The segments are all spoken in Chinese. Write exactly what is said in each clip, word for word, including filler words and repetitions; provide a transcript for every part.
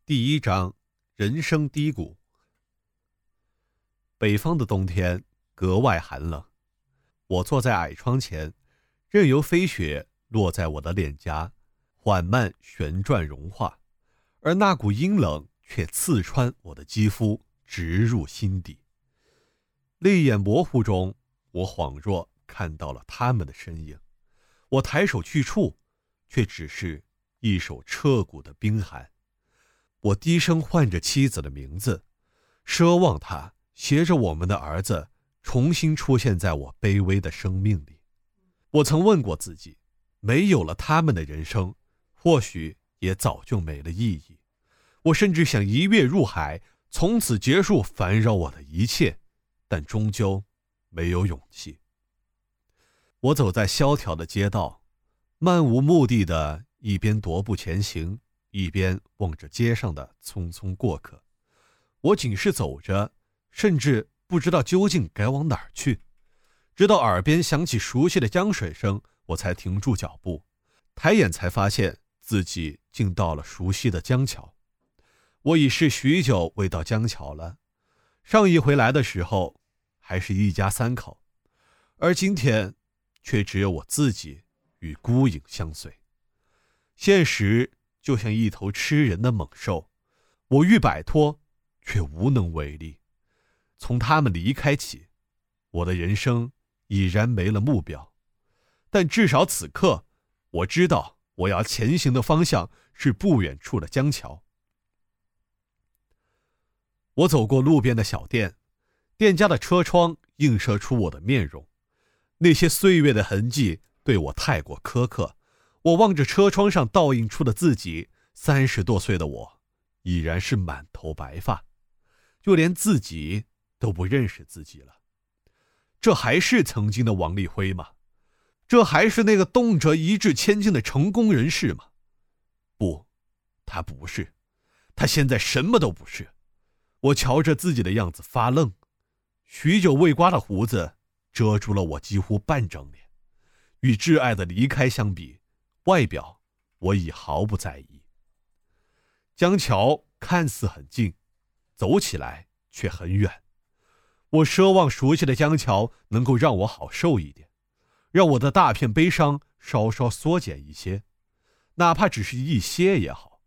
第一章，人生低谷。北方的冬天格外寒冷，我坐在矮窗前，任由飞雪落在我的脸颊，缓慢旋转融化，而那股阴冷却刺穿我的肌肤，直入心底。泪眼模糊中，我恍若看到了他们的身影，我抬手去触，却只是一手彻骨的冰寒。我低声唤着妻子的名字，奢望她携着我们的儿子重新出现在我卑微的生命里。我曾问过自己，没有了他们的人生，或许也早就没了意义。我甚至想一跃入海，从此结束烦扰我的一切，但终究没有勇气。我走在萧条的街道，漫无目的的一边踱步前行，一边望着街上的匆匆过客。我仅是走着，甚至不知道究竟该往哪儿去，直到耳边响起熟悉的江水声，我才停住脚步，抬眼才发现自己竟到了熟悉的江桥。我已是许久未到江桥了，上一回来的时候还是一家三口，而今天却只有我自己与孤影相随。现实就像一头吃人的猛兽，我欲摆脱，却无能为力。从他们离开起，我的人生已然没了目标，但至少此刻，我知道我要前行的方向是不远处的江桥。我走过路边的小店，店家的车窗映射出我的面容，那些岁月的痕迹对我太过苛刻。我望着车窗上倒映出的自己，三十多岁的我已然是满头白发，就连自己都不认识自己了。这还是曾经的王立辉吗？这还是那个动辄一掷千金的成功人士吗？不，他不是，他现在什么都不是。我瞧着自己的样子发愣，许久未刮的胡子遮住了我几乎半张脸，与挚爱的离开相比，外表我已毫不在意。江桥看似很近，走起来却很远。我奢望熟悉的江桥能够让我好受一点，让我的大片悲伤稍稍缩减一些，哪怕只是一些也好。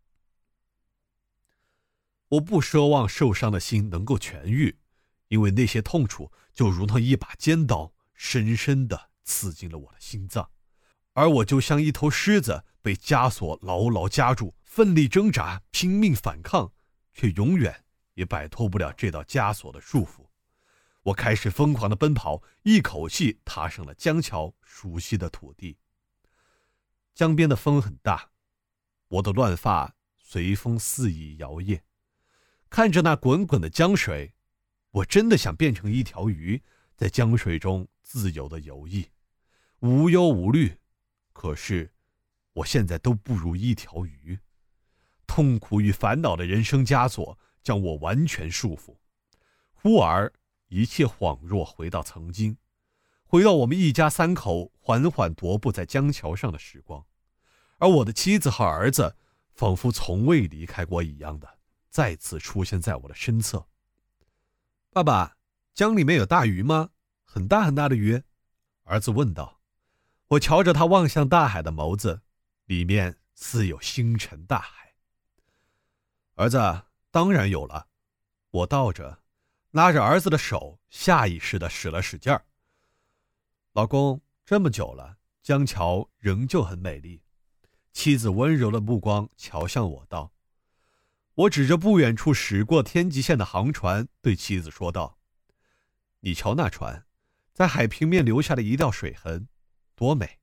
我不奢望受伤的心能够痊愈，因为那些痛楚就如同一把尖刀，深深地刺进了我的心脏。而我就像一头狮子，被枷锁牢牢夹住，奋力挣扎，拼命反抗，却永远也摆脱不了这道枷锁的束缚。我开始疯狂地奔跑，一口气踏上了江桥熟悉的土地。江边的风很大，我的乱发随风肆意摇曳。看着那滚滚的江水，我真的想变成一条鱼，在江水中自由地游弋，无忧无虑。可是我现在都不如一条鱼，痛苦与烦恼的人生枷锁将我完全束缚。忽而一切恍若回到曾经，回到我们一家三口缓缓踱步在江桥上的时光，而我的妻子和儿子仿佛从未离开过一样的再次出现在我的身侧。爸爸，江里面有大鱼吗？很大很大的鱼？儿子问道。我瞧着他望向大海的眸子，里面似有星辰大海。儿子，当然有了。我道着，拉着儿子的手，下意识地使了使劲儿。老公，这么久了，江桥仍旧很美丽。妻子温柔的目光瞧向我道。我指着不远处驶过天际线的航船，对妻子说道：你瞧那船，在海平面留下的一道水痕，多美。